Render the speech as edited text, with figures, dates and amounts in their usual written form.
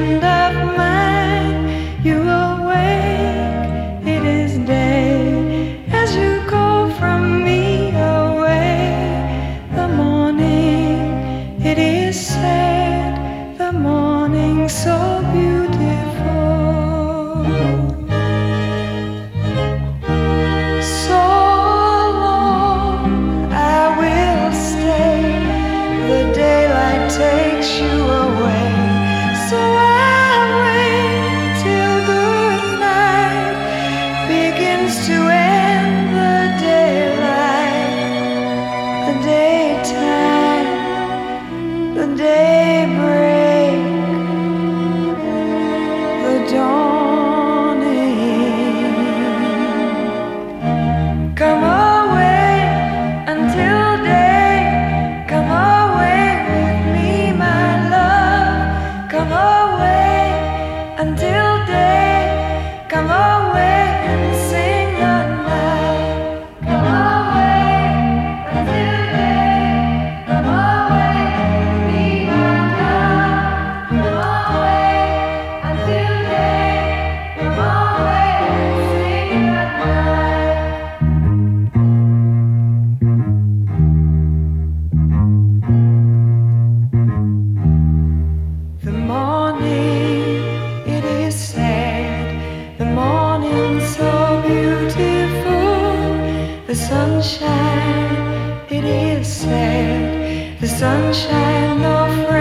friend of mine. You awake, it is day as you go from me away. The morning, it is sad, the morning so beautiful. So long I will stay, the daylight takes you away. So I wait till good night begins to end the daylight, the daytime, the daybreak, the dawning. Come away until day, come away with me, my love. Come away until day, come away and sing the night. Come away until day, come away with me, my love. Come away until day, come away and sing the night. The morning, it is sad, the morning so beautiful. The sunshine, it is sad, the sunshine no